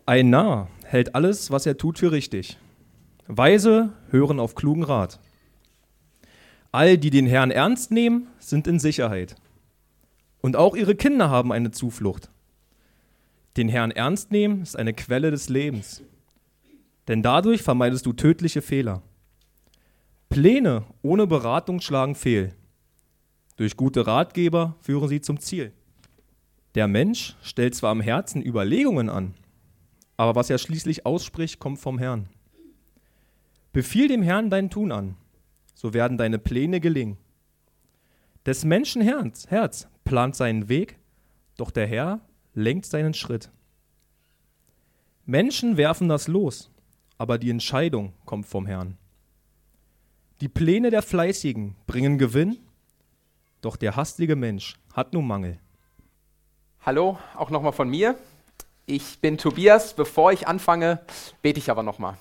Ein Narr hält alles, was er tut, für richtig. Weise hören auf klugen Rat. All, die den Herrn ernst nehmen, sind in Sicherheit. Und auch ihre Kinder haben eine Zuflucht. Den Herrn ernst nehmen ist eine Quelle des Lebens. Denn dadurch vermeidest du tödliche Fehler. Pläne ohne Beratung schlagen fehl. Durch gute Ratgeber führen sie zum Ziel. Der Mensch stellt zwar im Herzen Überlegungen an, aber was er schließlich ausspricht, kommt vom Herrn. Befiehl dem Herrn dein Tun an, so werden deine Pläne gelingen. Des Menschen Herz plant seinen Weg, doch der Herr lenkt seinen Schritt. Menschen werfen das Los, aber die Entscheidung kommt vom Herrn. Die Pläne der Fleißigen bringen Gewinn, doch der hastige Mensch hat nun Mangel. Hallo, auch nochmal von mir. Ich bin Tobias. Bevor ich anfange, bete ich aber nochmal.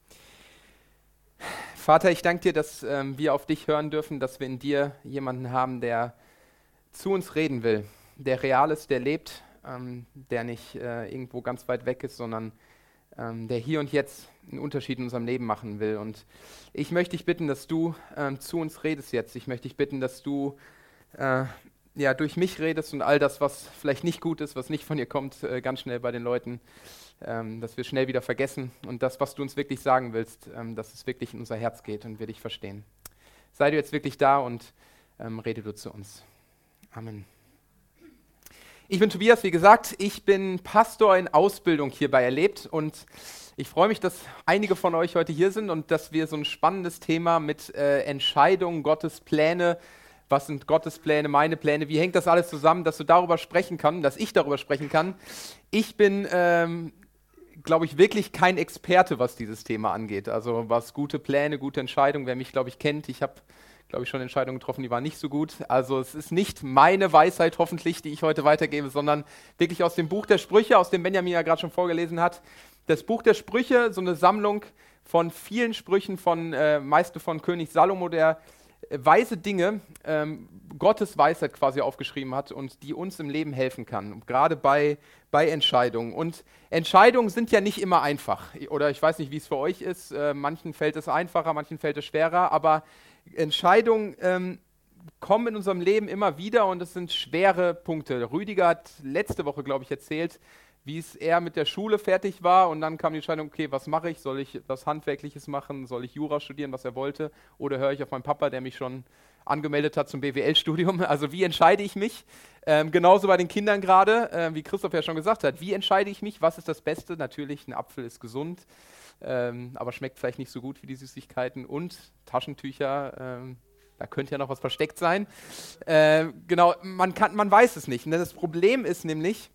Vater, ich danke dir, dass wir auf dich hören dürfen, dass wir in dir jemanden haben, der zu uns reden will, der real ist, der lebt, der nicht irgendwo ganz weit weg ist, sondern der hier und jetzt einen Unterschied in unserem Leben machen will. Und ich möchte dich bitten, dass du zu uns redest jetzt. Ich möchte dich bitten, dass du durch mich redest und all das, was vielleicht nicht gut ist, was nicht von dir kommt, ganz schnell bei den Leuten, dass wir schnell wieder vergessen und das, was du uns wirklich sagen willst, dass es wirklich in unser Herz geht und wir dich verstehen. Sei du jetzt wirklich da und rede du zu uns. Amen. Ich bin Tobias, wie gesagt, ich bin Pastor in Ausbildung hier bei Erlebt und ich freue mich, dass einige von euch heute hier sind und dass wir so ein spannendes Thema mit Entscheidungen, Gottes Pläne. Was sind Gottes Pläne, meine Pläne? Wie hängt das alles zusammen, dass du darüber sprechen kannst, dass ich darüber sprechen kann? Ich bin, glaube ich, wirklich kein Experte, was dieses Thema angeht. Also was gute Pläne, gute Entscheidungen, wer mich, glaube ich, kennt. Ich habe, glaube ich, schon Entscheidungen getroffen, die waren nicht so gut. Also es ist nicht meine Weisheit hoffentlich, die ich heute weitergebe, sondern wirklich aus dem Buch der Sprüche, aus dem Benjamin ja gerade schon vorgelesen hat. Das Buch der Sprüche, so eine Sammlung von vielen Sprüchen, meiste von König Salomo, der weise Dinge, Gottes Weisheit quasi aufgeschrieben hat und die uns im Leben helfen kann, gerade bei Entscheidungen. Und Entscheidungen sind ja nicht immer einfach. Oder ich weiß nicht, wie es für euch ist. Manchen fällt es einfacher, manchen fällt es schwerer. Aber Entscheidungen kommen in unserem Leben immer wieder und es sind schwere Punkte. Rüdiger hat letzte Woche, glaube ich, erzählt, wie es er mit der Schule fertig war und dann kam die Entscheidung, okay, was mache ich? Soll ich was Handwerkliches machen? Soll ich Jura studieren, was er wollte? Oder höre ich auf meinen Papa, der mich schon angemeldet hat zum BWL-Studium? Also wie entscheide ich mich? Genauso bei den Kindern gerade, wie Christoph ja schon gesagt hat. Wie entscheide ich mich? Was ist das Beste? Natürlich, ein Apfel ist gesund, aber schmeckt vielleicht nicht so gut wie die Süßigkeiten. Und Taschentücher, da könnte ja noch was versteckt sein. Genau, man weiß es nicht. Das Problem ist nämlich,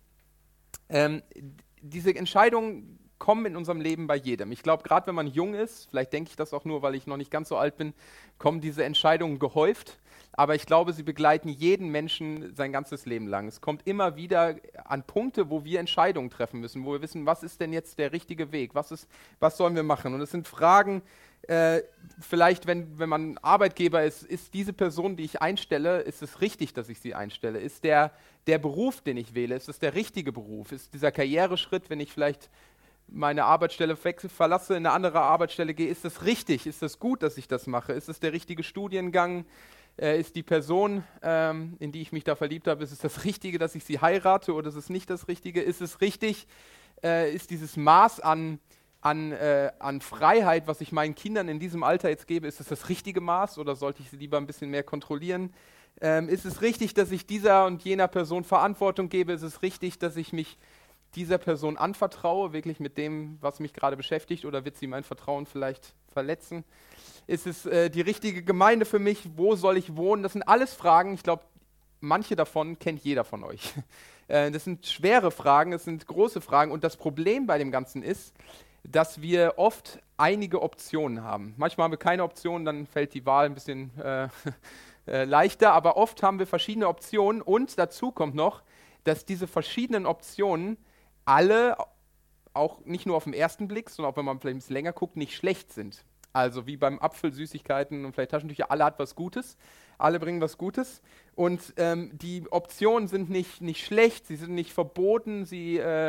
diese Entscheidungen kommen in unserem Leben bei jedem. Ich glaube, gerade wenn man jung ist, vielleicht denke ich das auch nur, weil ich noch nicht ganz so alt bin, kommen diese Entscheidungen gehäuft. Aber ich glaube, sie begleiten jeden Menschen sein ganzes Leben lang. Es kommt immer wieder an Punkte, wo wir Entscheidungen treffen müssen, wo wir wissen, was ist denn jetzt der richtige Weg? Was sollen wir machen? Und es sind Fragen, vielleicht, wenn man Arbeitgeber ist diese Person, die ich einstelle, ist es richtig, dass ich sie einstelle? Ist der Beruf, den ich wähle, ist es der richtige Beruf? Ist dieser Karriereschritt, wenn ich vielleicht meine Arbeitsstelle verlasse, in eine andere Arbeitsstelle gehe, ist das richtig? Ist das gut, dass ich das mache? Ist es der richtige Studiengang? Ist die Person, in die ich mich da verliebt habe, ist es das Richtige, dass ich sie heirate oder ist es nicht das Richtige? Ist es richtig? Ist dieses Maß an Freiheit, was ich meinen Kindern in diesem Alter jetzt gebe, ist es das richtige Maß oder sollte ich sie lieber ein bisschen mehr kontrollieren? Ist es richtig, dass ich dieser und jener Person Verantwortung gebe? Ist es richtig, dass ich mich dieser Person anvertraue, wirklich mit dem, was mich gerade beschäftigt, oder wird sie mein Vertrauen vielleicht verletzen? Ist es die richtige Gemeinde für mich? Wo soll ich wohnen? Das sind alles Fragen, ich glaube, manche davon kennt jeder von euch. Das sind schwere Fragen, das sind große Fragen und das Problem bei dem Ganzen ist, dass wir oft einige Optionen haben. Manchmal haben wir keine Optionen, dann fällt die Wahl ein bisschen leichter, aber oft haben wir verschiedene Optionen und dazu kommt noch, dass diese verschiedenen Optionen alle, auch nicht nur auf den ersten Blick, sondern auch wenn man vielleicht ein bisschen länger guckt, nicht schlecht sind. Also wie beim Apfel, Süßigkeiten und vielleicht Taschentücher, alle hat was Gutes, alle bringen was Gutes und die Optionen sind nicht schlecht, sie sind nicht verboten, sie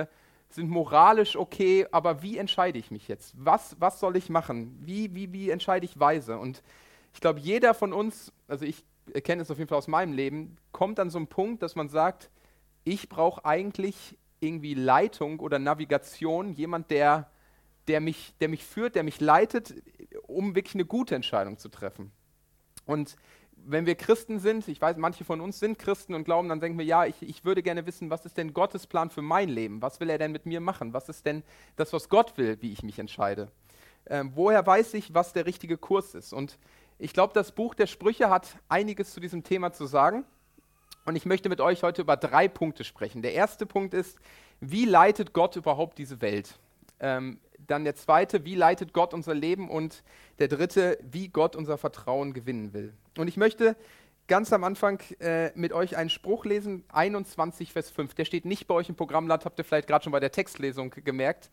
sind moralisch okay, aber wie entscheide ich mich jetzt? Was soll ich machen? Wie entscheide ich weise? Und ich glaube, jeder von uns, also ich erkenne es auf jeden Fall aus meinem Leben, kommt an so einen Punkt, dass man sagt, ich brauche eigentlich irgendwie Leitung oder Navigation, jemand, der mich führt, der mich leitet, um wirklich eine gute Entscheidung zu treffen. Und wenn wir Christen sind, ich weiß, manche von uns sind Christen und glauben, dann denken wir, ja, ich würde gerne wissen, was ist denn Gottes Plan für mein Leben? Was will er denn mit mir machen? Was ist denn das, was Gott will, wie ich mich entscheide? Woher weiß ich, was der richtige Kurs ist? Und ich glaube, das Buch der Sprüche hat einiges zu diesem Thema zu sagen. Und ich möchte mit euch heute über 3 Punkte sprechen. Der erste Punkt ist, wie leitet Gott überhaupt diese Welt? Dann der zweite, wie leitet Gott unser Leben? Und der dritte, wie Gott unser Vertrauen gewinnen will. Und ich möchte ganz am Anfang mit euch einen Spruch lesen, 21, Vers 5. Der steht nicht bei euch im Programmblatt, habt ihr vielleicht gerade schon bei der Textlesung gemerkt.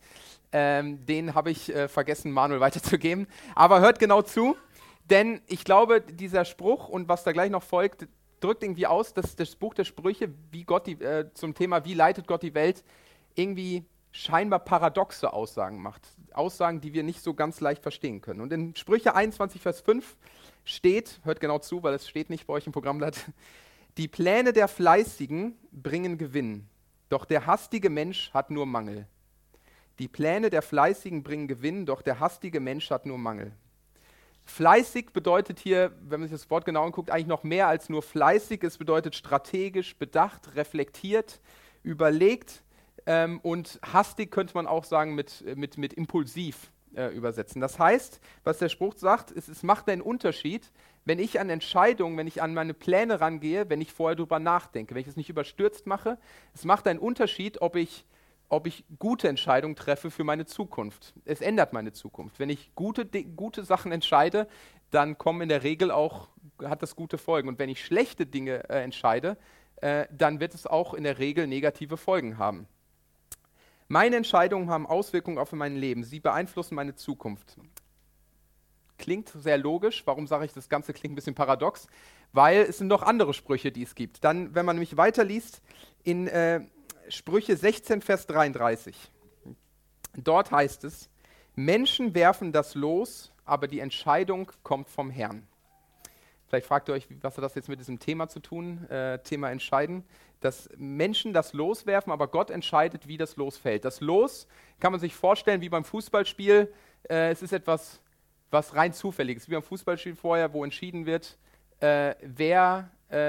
Den habe ich vergessen, Manuel weiterzugeben. Aber hört genau zu, denn ich glaube, dieser Spruch und was da gleich noch folgt, drückt irgendwie aus, dass das Buch der Sprüche, wie Gott zum Thema, wie leitet Gott die Welt, irgendwie scheinbar paradoxe Aussagen macht. Aussagen, die wir nicht so ganz leicht verstehen können. Und in Sprüche 21, Vers 5 steht, hört genau zu, weil es steht nicht bei euch im Programmblatt, die Pläne der Fleißigen bringen Gewinn, doch der hastige Mensch hat nur Mangel. Die Pläne der Fleißigen bringen Gewinn, doch der hastige Mensch hat nur Mangel. Fleißig bedeutet hier, wenn man sich das Wort genau anguckt, eigentlich noch mehr als nur fleißig. Es bedeutet strategisch, bedacht, reflektiert, überlegt und hastig könnte man auch sagen mit impulsiv übersetzen. Das heißt, was der Spruch sagt, es macht einen Unterschied, wenn ich an Entscheidungen, wenn ich an meine Pläne rangehe, wenn ich vorher drüber nachdenke, wenn ich es nicht überstürzt mache. Es macht einen Unterschied, ob ich gute Entscheidungen treffe für meine Zukunft. Es ändert meine Zukunft. Wenn ich gute Sachen entscheide, dann kommen in der Regel auch, hat das gute Folgen. Und wenn ich schlechte Dinge entscheide, dann wird es auch in der Regel negative Folgen haben. Meine Entscheidungen haben Auswirkungen auf mein Leben. Sie beeinflussen meine Zukunft. Klingt sehr logisch. Warum sage ich, das Ganze klingt ein bisschen paradox? Weil es sind noch andere Sprüche, die es gibt. Dann, wenn man nämlich weiterliest, in Sprüche 16, Vers 33. Dort heißt es, Menschen werfen das Los, aber die Entscheidung kommt vom Herrn. Vielleicht fragt ihr euch, was hat das jetzt mit diesem Thema zu tun, Thema Entscheiden, dass Menschen das Los werfen, aber Gott entscheidet, wie das Los fällt. Das Los kann man sich vorstellen wie beim Fußballspiel, es ist etwas, was rein zufällig ist, wie beim Fußballspiel vorher, wo entschieden wird, wer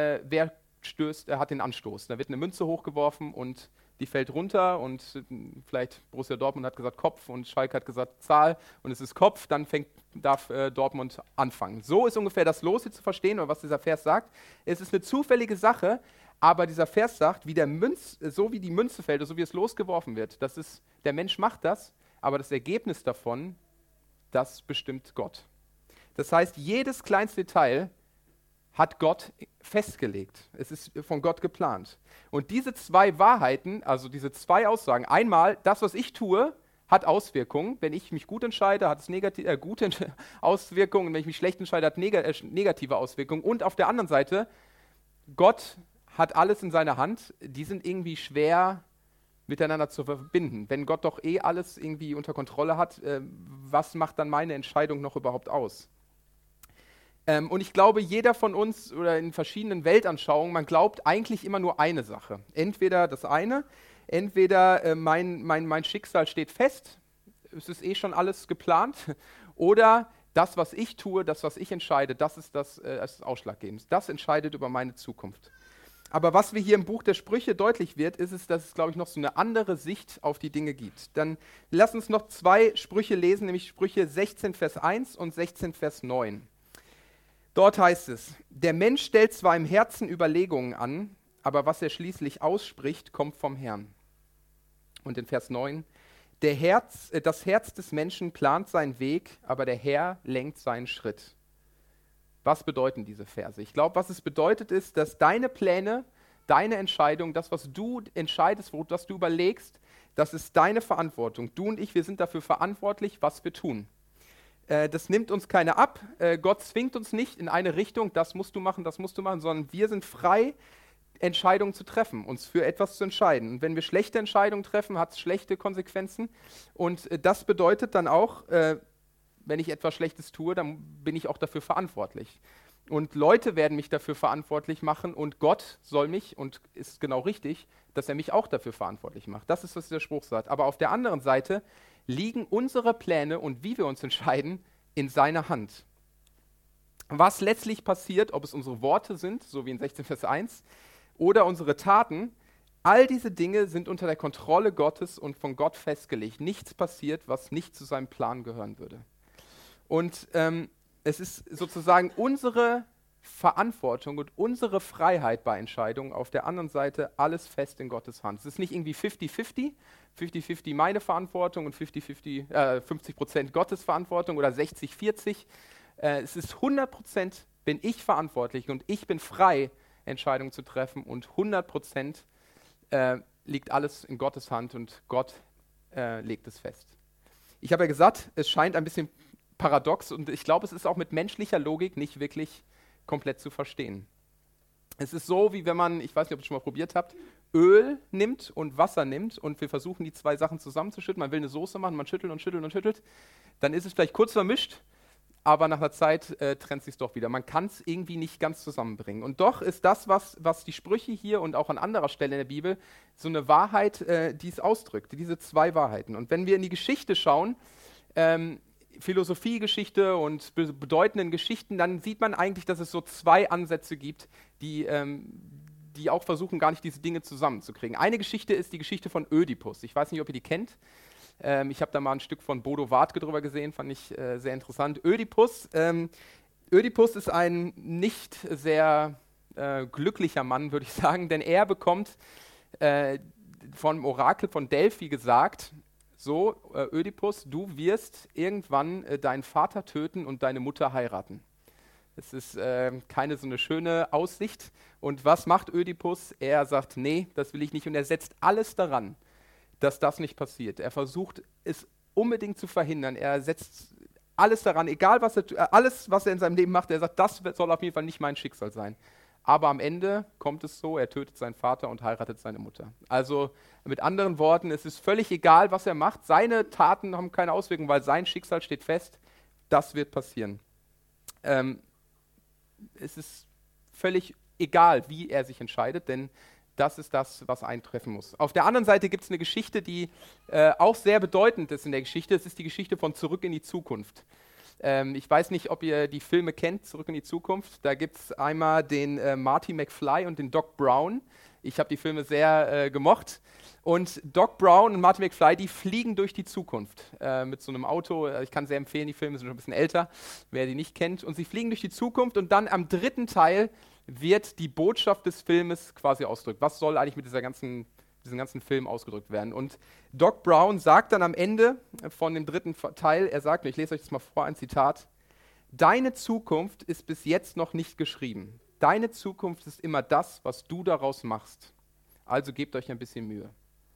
hat den Anstoß. Da wird eine Münze hochgeworfen und die fällt runter und vielleicht Borussia Dortmund hat gesagt Kopf und Schalke hat gesagt Zahl und es ist Kopf, dann darf Dortmund anfangen. So ist ungefähr das Los hier zu verstehen, oder was dieser Vers sagt. Es ist eine zufällige Sache, aber dieser Vers sagt, so wie die Münze fällt, so wie es losgeworfen wird, der Mensch macht das, aber das Ergebnis davon, das bestimmt Gott. Das heißt, jedes kleinste Detail hat Gott festgelegt. Es ist von Gott geplant. Und diese 2 Wahrheiten, also diese 2 Aussagen, einmal, das, was ich tue, hat Auswirkungen. Wenn ich mich gut entscheide, hat es gute Auswirkungen. Wenn ich mich schlecht entscheide, hat negative Auswirkungen. Und auf der anderen Seite, Gott hat alles in seiner Hand. Die sind irgendwie schwer miteinander zu verbinden. Wenn Gott doch alles irgendwie unter Kontrolle hat, was macht dann meine Entscheidung noch überhaupt aus? Und ich glaube, jeder von uns oder in verschiedenen Weltanschauungen, man glaubt eigentlich immer nur eine Sache. Entweder das eine, entweder mein Schicksal steht fest, es ist schon alles geplant, oder das, was ich tue, das, was ich entscheide, das ist ausschlaggebend. Das entscheidet über meine Zukunft. Aber was wir hier im Buch der Sprüche deutlich wird, ist es, dass es, glaube ich, noch so eine andere Sicht auf die Dinge gibt. Dann lass uns noch 2 Sprüche lesen, nämlich Sprüche 16, Vers 1 und 16, Vers 9. Dort heißt es, der Mensch stellt zwar im Herzen Überlegungen an, aber was er schließlich ausspricht, kommt vom Herrn. Und in Vers 9, das Herz des Menschen plant seinen Weg, aber der Herr lenkt seinen Schritt. Was bedeuten diese Verse? Ich glaube, was es bedeutet ist, dass deine Pläne, deine Entscheidung, das, was du entscheidest, was du überlegst, das ist deine Verantwortung. Du und ich, wir sind dafür verantwortlich, was wir tun. Das nimmt uns keiner ab. Gott zwingt uns nicht in eine Richtung, das musst du machen, sondern wir sind frei, Entscheidungen zu treffen, uns für etwas zu entscheiden. Und wenn wir schlechte Entscheidungen treffen, hat es schlechte Konsequenzen. Und das bedeutet dann auch, wenn ich etwas Schlechtes tue, dann bin ich auch dafür verantwortlich. Und Leute werden mich dafür verantwortlich machen und Gott soll mich, und ist genau richtig, dass er mich auch dafür verantwortlich macht. Das ist, was der Spruch sagt. Aber auf der anderen Seite liegen unsere Pläne und wie wir uns entscheiden in seiner Hand. Was letztlich passiert, ob es unsere Worte sind, so wie in 16 Vers 1, oder unsere Taten, all diese Dinge sind unter der Kontrolle Gottes und von Gott festgelegt. Nichts passiert, was nicht zu seinem Plan gehören würde. Und es ist sozusagen unsere Verantwortung und unsere Freiheit bei Entscheidungen, auf der anderen Seite alles fest in Gottes Hand. Es ist nicht irgendwie 50-50, 50-50 meine Verantwortung und 50% Gottes Verantwortung oder 60-40. Es ist 100% bin ich verantwortlich und ich bin frei, Entscheidungen zu treffen und 100% liegt alles in Gottes Hand und Gott legt es fest. Ich habe ja gesagt, es scheint ein bisschen paradox und ich glaube, es ist auch mit menschlicher Logik nicht wirklich komplett zu verstehen. Es ist so, wie wenn man, ich weiß nicht, ob ihr es schon mal probiert habt, Öl nimmt und Wasser nimmt und wir versuchen, die zwei Sachen zusammenzuschütten. Man will eine Soße machen, man schüttelt und schüttelt und schüttelt. Dann ist es vielleicht kurz vermischt, aber nach einer Zeit trennt es sich doch wieder. Man kann es irgendwie nicht ganz zusammenbringen. Und doch ist das, was die Sprüche hier und auch an anderer Stelle in der Bibel, so eine Wahrheit, die es ausdrückt, diese zwei Wahrheiten. Und wenn wir in die Geschichte schauen, Philosophiegeschichte und bedeutenden Geschichten, dann sieht man eigentlich, dass es so zwei Ansätze gibt, die auch versuchen, gar nicht diese Dinge zusammenzukriegen. Eine Geschichte ist die Geschichte von Ödipus. Ich weiß nicht, ob ihr die kennt. Ich habe da mal ein Stück von Bodo Wartke drüber gesehen, fand ich sehr interessant. Ödipus ist ein nicht sehr glücklicher Mann, würde ich sagen, denn er bekommt vom Orakel von Delphi gesagt, so, Ödipus, du wirst irgendwann deinen Vater töten und deine Mutter heiraten. Das ist keine so eine schöne Aussicht. Und was macht Ödipus? Er sagt, nee, das will ich nicht. Und er setzt alles daran, dass das nicht passiert. Er versucht, es unbedingt zu verhindern. Er setzt alles daran, egal was alles, was er in seinem Leben macht, er sagt, das soll auf jeden Fall nicht mein Schicksal sein. Aber am Ende kommt es so, er tötet seinen Vater und heiratet seine Mutter. Also mit anderen Worten, es ist völlig egal, was er macht. Seine Taten haben keine Auswirkungen, weil sein Schicksal steht fest. Das wird passieren. Es ist völlig egal, wie er sich entscheidet, denn das ist das, was eintreffen muss. Auf der anderen Seite gibt es eine Geschichte, die auch sehr bedeutend ist in der Geschichte. Es ist die Geschichte von Zurück in die Zukunft. Ich weiß nicht, ob ihr die Filme kennt, Zurück in die Zukunft. Da gibt es einmal den Marty McFly und den Doc Brown. Ich habe die Filme sehr gemocht. Und Doc Brown und Marty McFly, die fliegen durch die Zukunft mit so einem Auto. Ich kann sehr empfehlen, die Filme sind schon ein bisschen älter, wer die nicht kennt. Und sie fliegen durch die Zukunft und dann am dritten Teil wird die Botschaft des Filmes quasi ausgedrückt. Was soll eigentlich mit diesem ganzen Film ausgedrückt werden? Und Doc Brown sagt dann am Ende von dem dritten Teil, er sagt, ich lese euch das mal vor, ein Zitat: Deine Zukunft ist bis jetzt noch nicht geschrieben. Deine Zukunft ist immer das, was du daraus machst. Also gebt euch ein bisschen Mühe.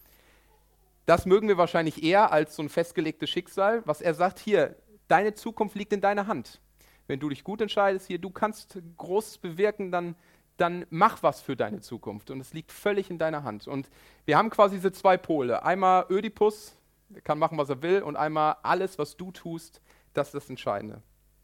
Das mögen wir wahrscheinlich eher als so ein festgelegtes Schicksal. Was er sagt, hier, deine Zukunft liegt in deiner Hand. Wenn du dich gut entscheidest, hier, du kannst Großes bewirken, dann mach was für deine Zukunft. Und es liegt völlig in deiner Hand. Und wir haben quasi diese zwei Pole. Einmal Ödipus, der kann machen, was er will, und einmal alles, was du tust, das ist das Entscheidende.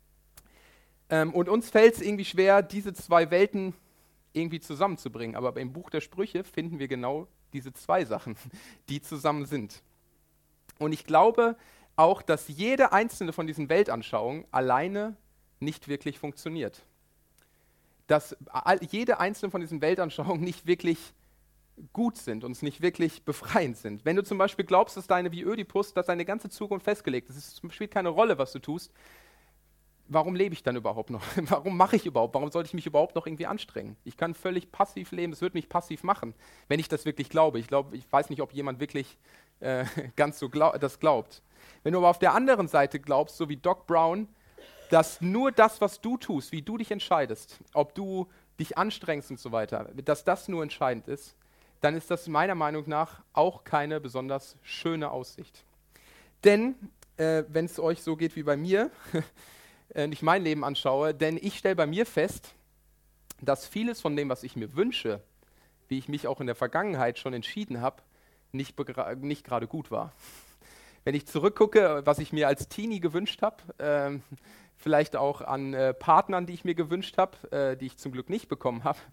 Und uns fällt es irgendwie schwer, diese zwei Welten irgendwie zusammenzubringen. Aber im Buch der Sprüche finden wir genau diese zwei Sachen, die zusammen sind. Und ich glaube auch, dass jede einzelne von diesen Weltanschauungen alleine nicht wirklich funktioniert. Dass jede einzelne von diesen Weltanschauungen nicht wirklich gut sind und nicht wirklich befreiend sind. Wenn du zum Beispiel glaubst, dass wie Ödipus, dass deine ganze Zukunft festgelegt ist, es spielt keine Rolle, was du tust, warum lebe ich dann überhaupt noch? Warum mache ich überhaupt? Warum sollte ich mich überhaupt noch irgendwie anstrengen? Ich kann völlig passiv leben, es wird mich passiv machen, wenn ich das wirklich glaube. Ich weiß nicht, ob jemand wirklich ganz so das glaubt. Wenn du aber auf der anderen Seite glaubst, so wie Doc Brown, dass nur das, was du tust, wie du dich entscheidest, ob du dich anstrengst und so weiter, dass das nur entscheidend ist, dann ist das meiner Meinung nach auch keine besonders schöne Aussicht. Denn, wenn es euch so geht wie bei mir, ich mein Leben anschaue, denn ich stelle bei mir fest, dass vieles von dem, was ich mir wünsche, wie ich mich auch in der Vergangenheit schon entschieden habe, nicht gerade gut war. Wenn ich zurückgucke, was ich mir als Teenie gewünscht habe, vielleicht auch an Partnern, die ich mir gewünscht habe, die ich zum Glück nicht bekommen habe,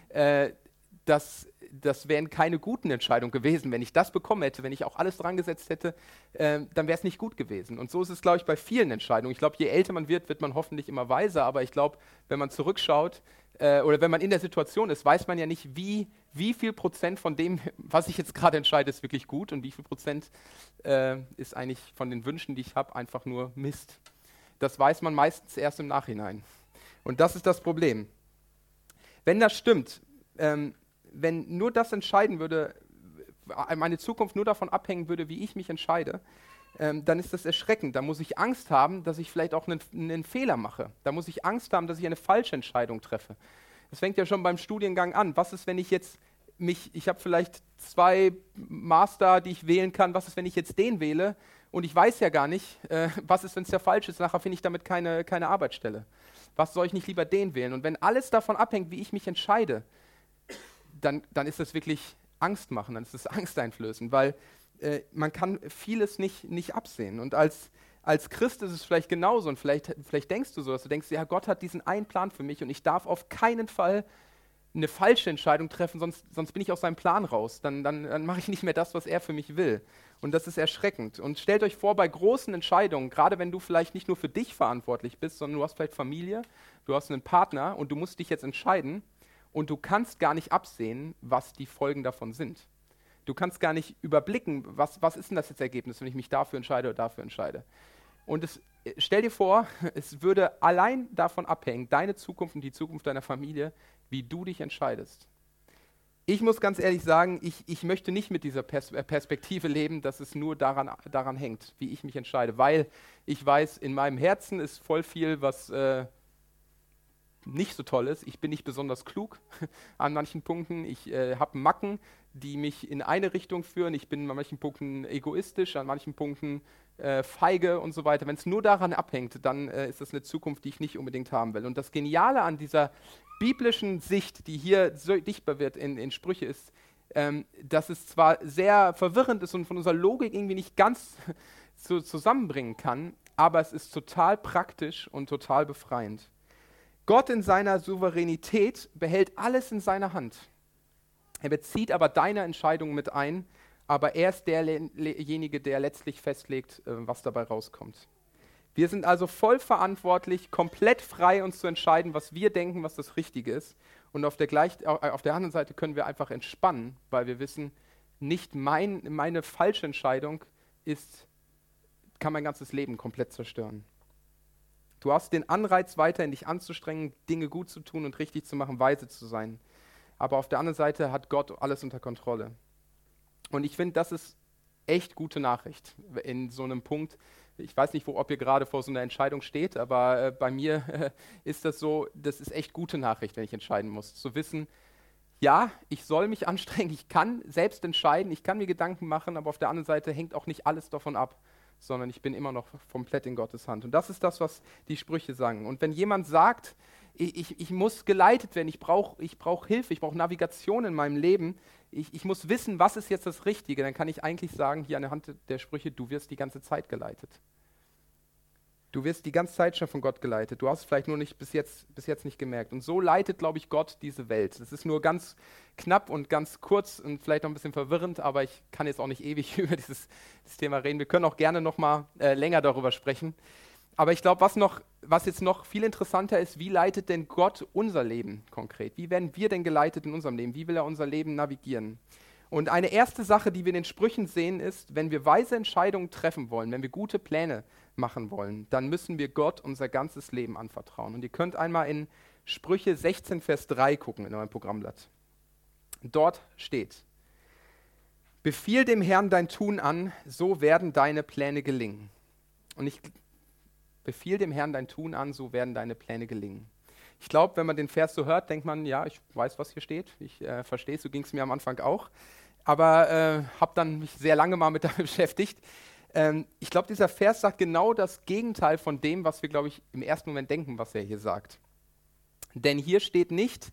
das wären keine guten Entscheidungen gewesen. Wenn ich das bekommen hätte, wenn ich auch alles dran gesetzt hätte, dann wäre es nicht gut gewesen. Und so ist es, glaube ich, bei vielen Entscheidungen. Ich glaube, je älter man wird man hoffentlich immer weiser. Aber ich glaube, wenn man zurückschaut oder wenn man in der Situation ist, weiß man ja nicht, wie viel Prozent von dem, was ich jetzt gerade entscheide, ist wirklich gut und wie viel Prozent ist eigentlich von den Wünschen, die ich habe, einfach nur Mist. Das weiß man meistens erst im Nachhinein. Und das ist das Problem. Wenn das stimmt, wenn nur das entscheiden würde, meine Zukunft nur davon abhängen würde, wie ich mich entscheide, dann ist das erschreckend. Da muss ich Angst haben, dass ich vielleicht auch einen Fehler mache. Da muss ich Angst haben, dass ich eine falsche Entscheidung treffe. Das fängt ja schon beim Studiengang an. Was ist, wenn ich jetzt ich habe vielleicht 2 Master, die ich wählen kann. Was ist, wenn ich jetzt den wähle und ich weiß ja gar nicht, was ist, wenn es der falsche ist? Nachher finde ich damit keine Arbeitsstelle. Was soll ich nicht lieber den wählen? Und wenn alles davon abhängt, wie ich mich entscheide, dann ist das wirklich Angst machen, dann ist das angsteinflößend, weil man kann vieles nicht absehen. Und als Christ ist es vielleicht genauso und vielleicht denkst du so, dass du denkst, ja, Gott hat diesen einen Plan für mich und ich darf auf keinen Fall eine falsche Entscheidung treffen, sonst bin ich aus seinem Plan raus. Dann mache ich nicht mehr das, was er für mich will. Und das ist erschreckend. Und stellt euch vor, bei großen Entscheidungen, gerade wenn du vielleicht nicht nur für dich verantwortlich bist, sondern du hast vielleicht Familie, du hast einen Partner und du musst dich jetzt entscheiden und du kannst gar nicht absehen, was die Folgen davon sind. Du kannst gar nicht überblicken, was ist denn das jetzt Ergebnis, wenn ich mich dafür entscheide oder dafür entscheide. Und stell dir vor, es würde allein davon abhängen, deine Zukunft und die Zukunft deiner Familie, wie du dich entscheidest. Ich muss ganz ehrlich sagen, ich möchte nicht mit dieser Perspektive leben, dass es nur daran hängt, wie ich mich entscheide, weil ich weiß, in meinem Herzen ist voll viel, was nicht so toll ist. Ich bin nicht besonders klug an manchen Punkten. Ich habe Macken, die mich in eine Richtung führen. Ich bin an manchen Punkten egoistisch, an manchen Punkten feige und so weiter. Wenn es nur daran abhängt, dann ist das eine Zukunft, die ich nicht unbedingt haben will. Und das Geniale an dieser biblischen Sicht, die hier so dichtbar wird in Sprüche, ist, dass es zwar sehr verwirrend ist und von unserer Logik irgendwie nicht ganz so zusammenbringen kann, aber es ist total praktisch und total befreiend. Gott in seiner Souveränität behält alles in seiner Hand. Er bezieht aber deine Entscheidung mit ein, aber er ist derjenige, der letztlich festlegt, was dabei rauskommt. Wir sind also voll verantwortlich, komplett frei, uns zu entscheiden, was wir denken, was das Richtige ist. Und auf der anderen Seite können wir einfach entspannen, weil wir wissen, nicht meine falsche Entscheidung kann mein ganzes Leben komplett zerstören. Du hast den Anreiz, weiterhin dich anzustrengen, Dinge gut zu tun und richtig zu machen, weise zu sein. Aber auf der anderen Seite hat Gott alles unter Kontrolle. Und ich finde, das ist echt gute Nachricht in so einem Punkt. Ich weiß nicht, ob ihr gerade vor so einer Entscheidung steht, aber bei mir ist das so, das ist echt gute Nachricht, wenn ich entscheiden muss. Zu wissen, ja, ich soll mich anstrengen, ich kann selbst entscheiden, ich kann mir Gedanken machen, aber auf der anderen Seite hängt auch nicht alles davon ab, sondern ich bin immer noch komplett in Gottes Hand. Und das ist das, was die Sprüche sagen. Und wenn jemand sagt, ich muss geleitet werden, ich brauch Hilfe, ich brauche Navigation in meinem Leben, ich muss wissen, was ist jetzt das Richtige, dann kann ich eigentlich sagen, hier anhand der Sprüche, du wirst die ganze Zeit geleitet. Du wirst die ganze Zeit schon von Gott geleitet. Du hast es vielleicht nur nicht bis jetzt nicht gemerkt. Und so leitet, glaube ich, Gott diese Welt. Das ist nur ganz knapp und ganz kurz und vielleicht noch ein bisschen verwirrend, aber ich kann jetzt auch nicht ewig über dieses Thema reden. Wir können auch gerne noch mal länger darüber sprechen. Aber ich glaube, was jetzt noch viel interessanter ist, wie leitet denn Gott unser Leben konkret? Wie werden wir denn geleitet in unserem Leben? Wie will er unser Leben navigieren? Und eine erste Sache, die wir in den Sprüchen sehen, ist, wenn wir weise Entscheidungen treffen wollen, wenn wir gute Pläne machen wollen, dann müssen wir Gott unser ganzes Leben anvertrauen. Und ihr könnt einmal in Sprüche 16, Vers 3 gucken in eurem Programmblatt. Dort steht: Befiehl dem Herrn dein Tun an, so werden deine Pläne gelingen. Und befiehl dem Herrn dein Tun an, so werden deine Pläne gelingen. Ich glaube, wenn man den Vers so hört, denkt man, ja, ich weiß, was hier steht. Ich verstehe es, so ging es mir am Anfang auch. Aber habe dann mich sehr lange mal mit damit beschäftigt. Ich glaube, dieser Vers sagt genau das Gegenteil von dem, was wir, glaube ich, im ersten Moment denken, was er hier sagt. Denn hier steht nicht,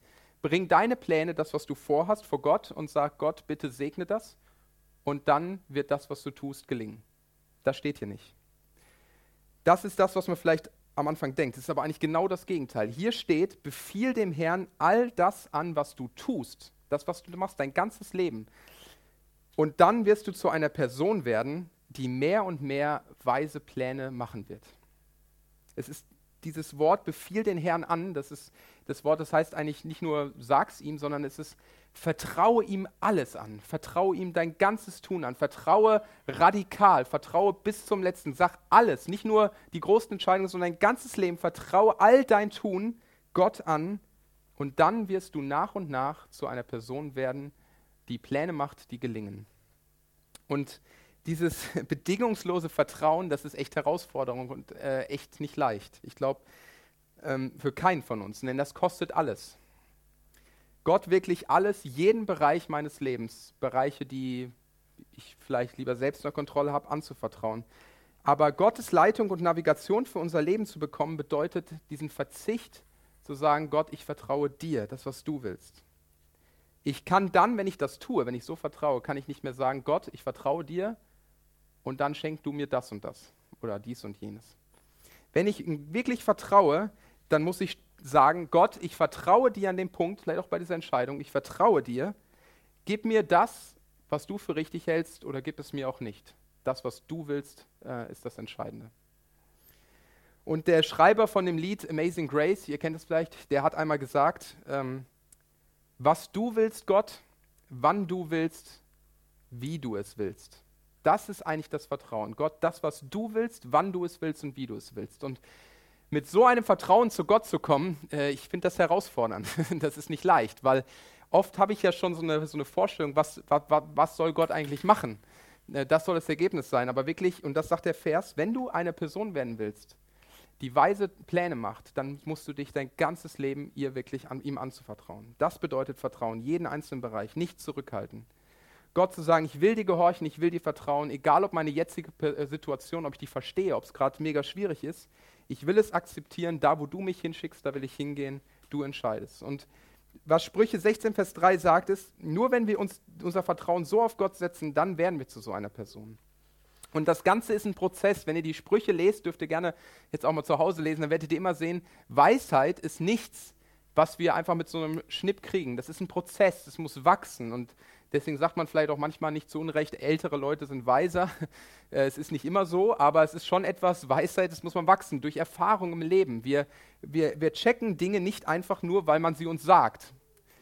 bring deine Pläne, das, was du vorhast, vor Gott und sag, Gott, bitte segne das und dann wird das, was du tust, gelingen. Das steht hier nicht. Das ist das, was man vielleicht am Anfang denkt. Das ist aber eigentlich genau das Gegenteil. Hier steht, befiehl dem Herrn all das an, was du tust. Das, was du machst, dein ganzes Leben. Und dann wirst du zu einer Person werden, die mehr und mehr weise Pläne machen wird. Es ist dieses Wort, befiehl den Herrn an, das ist das Wort, das heißt eigentlich nicht nur sag's ihm, sondern es ist, vertraue ihm alles an, vertraue ihm dein ganzes Tun an, vertraue radikal, vertraue bis zum letzten, sag alles, nicht nur die großen Entscheidungen, sondern dein ganzes Leben, vertraue all dein Tun Gott an und dann wirst du nach und nach zu einer Person werden, die Pläne macht, die gelingen. Und dieses bedingungslose Vertrauen, das ist echt Herausforderung und echt nicht leicht. Ich glaube, für keinen von uns, denn das kostet alles. Gott wirklich alles, jeden Bereich meines Lebens, Bereiche, die ich vielleicht lieber selbst unter Kontrolle habe, anzuvertrauen. Aber Gottes Leitung und Navigation für unser Leben zu bekommen, bedeutet diesen Verzicht, zu sagen, Gott, ich vertraue dir, das, was du willst. Ich kann dann, wenn ich das tue, wenn ich so vertraue, kann ich nicht mehr sagen, Gott, ich vertraue dir und dann schenk du mir das und das oder dies und jenes. Wenn ich wirklich vertraue, dann muss ich sagen, Gott, ich vertraue dir an dem Punkt, vielleicht auch bei dieser Entscheidung, ich vertraue dir, gib mir das, was du für richtig hältst oder gib es mir auch nicht. Das, was du willst, ist das Entscheidende. Und der Schreiber von dem Lied Amazing Grace, ihr kennt es vielleicht, der hat einmal gesagt, was du willst, Gott, wann du willst, wie du es willst. Das ist eigentlich das Vertrauen. Gott, das, was du willst, wann du es willst und wie du es willst. Und mit so einem Vertrauen zu Gott zu kommen, ich finde das herausfordernd. Das ist nicht leicht, weil oft habe ich ja schon so eine Vorstellung, was soll Gott eigentlich machen? Das soll das Ergebnis sein. Aber wirklich, und das sagt der Vers, wenn du eine Person werden willst, die weise Pläne macht, dann musst du dich dein ganzes Leben ihm wirklich ihm anzuvertrauen. Das bedeutet Vertrauen, jeden einzelnen Bereich, nicht zurückhalten. Gott zu sagen, ich will dir gehorchen, ich will dir vertrauen, egal ob meine jetzige Situation, ob ich die verstehe, ob es gerade mega schwierig ist, ich will es akzeptieren, da wo du mich hinschickst, da will ich hingehen, du entscheidest. Und was Sprüche 16, Vers 3 sagt, ist, nur wenn wir unser Vertrauen so auf Gott setzen, dann werden wir zu so einer Person. Und das Ganze ist ein Prozess. Wenn ihr die Sprüche lest, dürft ihr gerne jetzt auch mal zu Hause lesen, dann werdet ihr immer sehen, Weisheit ist nichts, was wir einfach mit so einem Schnipp kriegen. Das ist ein Prozess, das muss wachsen. Und deswegen sagt man vielleicht auch manchmal nicht zu Unrecht, ältere Leute sind weiser. Es ist nicht immer so, aber es ist schon etwas, Weisheit, das muss man wachsen, durch Erfahrung im Leben. Wir checken Dinge nicht einfach nur, weil man sie uns sagt.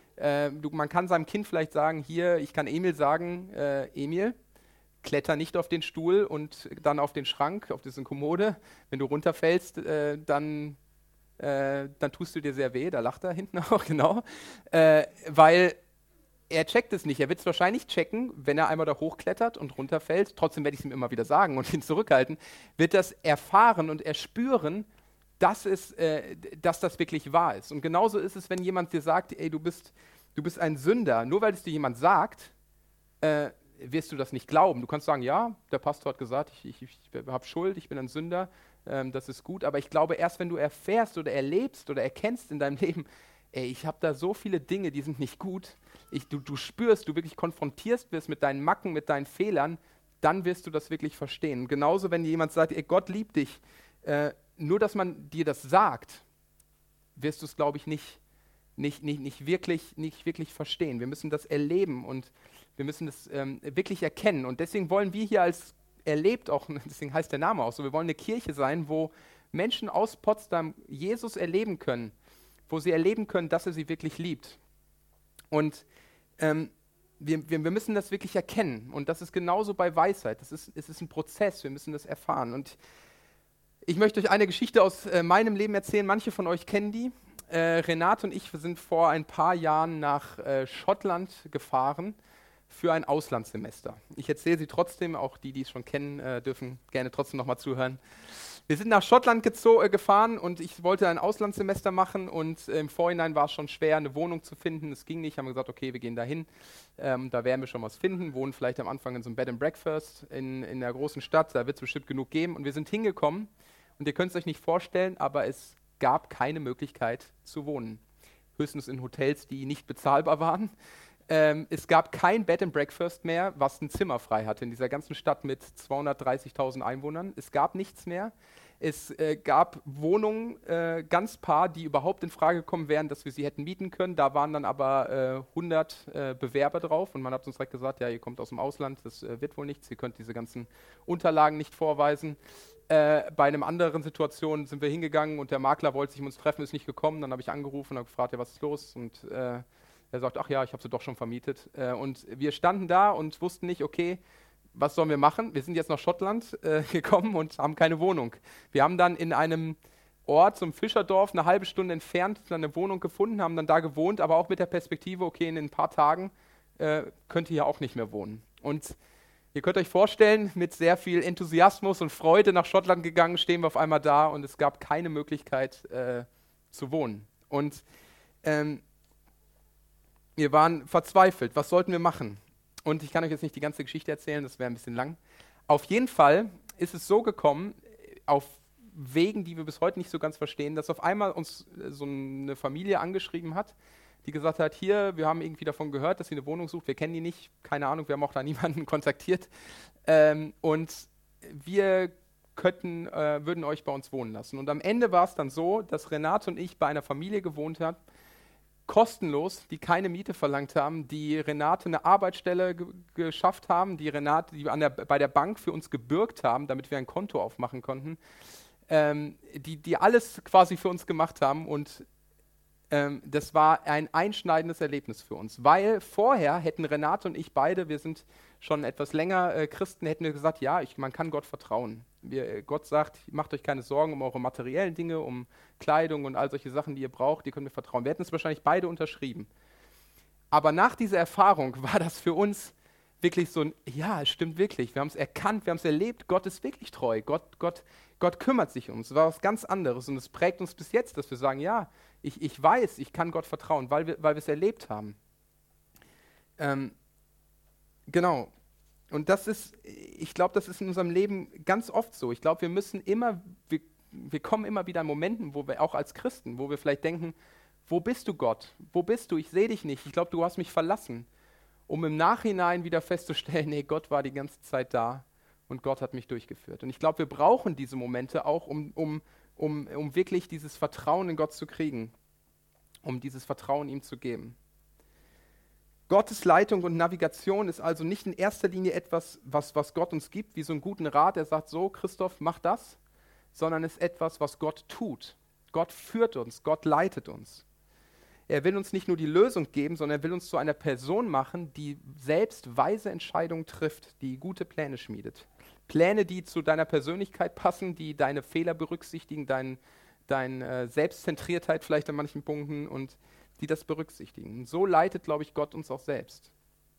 Man kann seinem Kind vielleicht sagen, hier, ich kann Emil sagen, Emil, kletter nicht auf den Stuhl und dann auf den Schrank, auf diese Kommode. Wenn du runterfällst, dann tust du dir sehr weh. Da lacht er hinten auch, genau. Weil er checkt es nicht. Er wird es wahrscheinlich checken, wenn er einmal da hochklettert und runterfällt. Trotzdem werde ich es ihm immer wieder sagen und ihn zurückhalten. Wird das erfahren und erspüren, dass das wirklich wahr ist. Und genauso ist es, wenn jemand dir sagt, ey, du bist ein Sünder. Nur weil es dir jemand sagt, wirst du das nicht glauben. Du kannst sagen, ja, der Pastor hat gesagt, ich habe Schuld, ich bin ein Sünder, das ist gut, aber ich glaube, erst wenn du erfährst oder erlebst oder erkennst in deinem Leben, ey, ich habe da so viele Dinge, die sind nicht gut, du spürst, du wirklich konfrontierst wirst mit deinen Macken, mit deinen Fehlern, dann wirst du das wirklich verstehen. Und genauso, wenn jemand sagt, ey, Gott liebt dich, nur, dass man dir das sagt, wirst du es, glaube ich, nicht wirklich verstehen. Wir müssen das erleben und wir müssen das wirklich erkennen. Und deswegen wollen wir hier als erlebt auch, deswegen heißt der Name auch so, wir wollen eine Kirche sein, wo Menschen aus Potsdam Jesus erleben können, wo sie erleben können, dass er sie wirklich liebt. Und wir müssen das wirklich erkennen. Und das ist genauso bei Weisheit. Es ist ein Prozess, wir müssen das erfahren. Und ich möchte euch eine Geschichte aus meinem Leben erzählen. Manche von euch kennen die. Renate und ich sind vor ein paar Jahren nach Schottland gefahren für ein Auslandssemester. Ich erzähle sie trotzdem, auch die es schon kennen, dürfen gerne trotzdem nochmal zuhören. Wir sind nach Schottland gefahren und ich wollte ein Auslandssemester machen und im Vorhinein war es schon schwer, eine Wohnung zu finden. Es ging nicht, haben wir gesagt, okay, wir gehen dahin. Da werden wir schon was finden, wohnen vielleicht am Anfang in so einem Bed and Breakfast in einer großen Stadt, da wird es bestimmt genug geben. Und wir sind hingekommen und ihr könnt es euch nicht vorstellen, aber es gab keine Möglichkeit zu wohnen. höchstens in Hotels, die nicht bezahlbar waren. Es gab kein Bed and Breakfast mehr, was ein Zimmer frei hatte in dieser ganzen Stadt mit 230.000 Einwohnern. Es gab nichts mehr. Es gab Wohnungen, ganz paar, die überhaupt in Frage gekommen wären, dass wir sie hätten mieten können. Da waren dann aber 100 Bewerber drauf und man hat uns direkt gesagt, ja, ihr kommt aus dem Ausland, das wird wohl nichts, ihr könnt diese ganzen Unterlagen nicht vorweisen. Bei einer anderen Situation sind wir hingegangen und der Makler wollte sich mit uns treffen, ist nicht gekommen. Dann habe ich angerufen und habe gefragt, ja, was ist los? Und er sagt, ach ja, ich habe sie doch schon vermietet. Und wir standen da und wussten nicht, okay, was sollen wir machen? Wir sind jetzt nach Schottland gekommen und haben keine Wohnung. Wir haben dann in einem Ort, so einem Fischerdorf, eine halbe Stunde entfernt, dann eine Wohnung gefunden, haben dann da gewohnt, aber auch mit der Perspektive, okay, in ein paar Tagen könnt ihr hier auch nicht mehr wohnen. Und ihr könnt euch vorstellen, mit sehr viel Enthusiasmus und Freude nach Schottland gegangen, stehen wir auf einmal da und es gab keine Möglichkeit zu wohnen. Und wir waren verzweifelt. Was sollten wir machen? Und ich kann euch jetzt nicht die ganze Geschichte erzählen, das wäre ein bisschen lang. Auf jeden Fall ist es so gekommen, auf Wegen, die wir bis heute nicht so ganz verstehen, dass auf einmal uns so eine Familie angeschrieben hat, die gesagt hat, hier, wir haben irgendwie davon gehört, dass sie eine Wohnung sucht, wir kennen die nicht, keine Ahnung, wir haben auch da niemanden kontaktiert und wir würden euch bei uns wohnen lassen. Und am Ende war es dann so, dass Renate und ich bei einer Familie gewohnt haben, kostenlos, die keine Miete verlangt haben, die Renate eine Arbeitsstelle geschafft haben, die bei der Bank für uns gebürgt haben, damit wir ein Konto aufmachen konnten, die alles quasi für uns gemacht haben und das war ein einschneidendes Erlebnis für uns, weil vorher hätten Renate und ich beide, wir sind schon etwas länger Christen, hätten wir gesagt, ja, man kann Gott vertrauen. Gott sagt, macht euch keine Sorgen um eure materiellen Dinge, um Kleidung und all solche Sachen, die ihr braucht, die können wir vertrauen. Wir hätten es wahrscheinlich beide unterschrieben. Aber nach dieser Erfahrung war das für uns wirklich so ein, ja, es stimmt wirklich, wir haben es erkannt, wir haben es erlebt, Gott ist wirklich treu, Gott kümmert sich um uns. Es war was ganz anderes und es prägt uns bis jetzt, dass wir sagen, ja, ich weiß, ich kann Gott vertrauen, weil wir es erlebt haben. Genau. Und ich glaube, das ist in unserem Leben ganz oft so. Ich glaube, wir kommen immer wieder an Momenten, wo wir auch als Christen, wo wir vielleicht denken, wo bist du Gott? Wo bist du? Ich sehe dich nicht. Ich glaube, du hast mich verlassen. Um im Nachhinein wieder festzustellen, nee, Gott war die ganze Zeit da und Gott hat mich durchgeführt. Und ich glaube, wir brauchen diese Momente auch, um wirklich dieses Vertrauen in Gott zu kriegen, um dieses Vertrauen ihm zu geben. Gottes Leitung und Navigation ist also nicht in erster Linie etwas, was Gott uns gibt, wie so einen guten Rat, der sagt, so, Christoph, mach das, sondern es ist etwas, was Gott tut. Gott führt uns, Gott leitet uns. Er will uns nicht nur die Lösung geben, sondern er will uns zu einer Person machen, die selbst weise Entscheidungen trifft, die gute Pläne schmiedet. Pläne, die zu deiner Persönlichkeit passen, die deine Fehler berücksichtigen, deine Selbstzentriertheit vielleicht an manchen Punkten und die das berücksichtigen. Und so leitet, glaube ich, Gott uns auch selbst.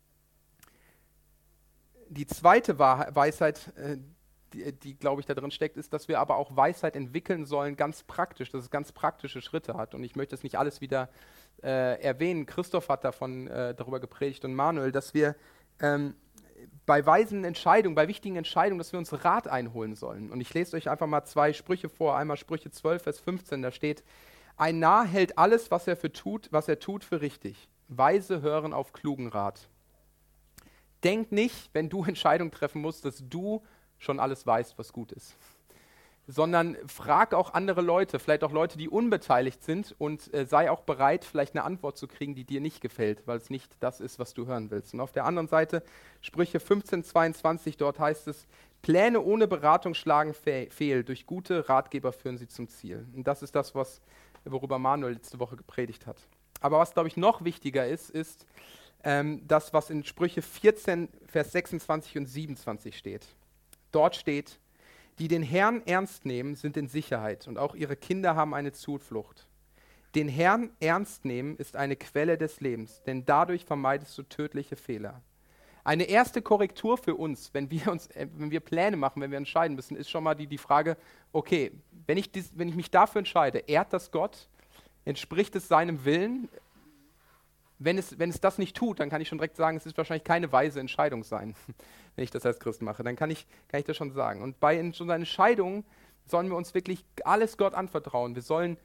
Die zweite Weisheit, die glaube ich, da drin steckt, ist, dass wir aber auch Weisheit entwickeln sollen, ganz praktisch, dass es ganz praktische Schritte hat. Und ich möchte das nicht alles wieder erwähnen. Christoph hat darüber gepredigt und Manuel, dass wir bei weisen Entscheidungen, bei wichtigen Entscheidungen, dass wir uns Rat einholen sollen. Und ich lese euch einfach mal 2 Sprüche vor. Einmal Sprüche 12, Vers 15, da steht, ein Narr hält alles, was er tut, für richtig. Weise hören auf klugen Rat. Denk nicht, wenn du Entscheidungen treffen musst, dass du schon alles weißt, was gut ist. Sondern frag auch andere Leute, vielleicht auch Leute, die unbeteiligt sind und sei auch bereit, vielleicht eine Antwort zu kriegen, die dir nicht gefällt, weil es nicht das ist, was du hören willst. Und auf der anderen Seite, Sprüche 15, 22, dort heißt es, Pläne ohne Beratung schlagen fehl, durch gute Ratgeber führen sie zum Ziel. Und das ist das, worüber Manuel letzte Woche gepredigt hat. Aber was, glaube ich, noch wichtiger ist das, was in Sprüche 14, Vers 26 und 27 steht. Dort steht, die den Herrn ernst nehmen, sind in Sicherheit und auch ihre Kinder haben eine Zuflucht. Den Herrn ernst nehmen ist eine Quelle des Lebens, denn dadurch vermeidest du tödliche Fehler. Eine erste Korrektur für uns, wenn wir Pläne machen, wenn wir entscheiden müssen, ist schon mal die Frage, okay, wenn ich mich dafür entscheide, ehrt das Gott? Entspricht es seinem Willen? Wenn es das nicht tut, dann kann ich schon direkt sagen, es ist wahrscheinlich keine weise Entscheidung sein, wenn ich das als Christ mache. Dann kann ich das schon sagen. Und bei unseren Entscheidungen sollen wir uns wirklich alles Gott anvertrauen. Wir sollen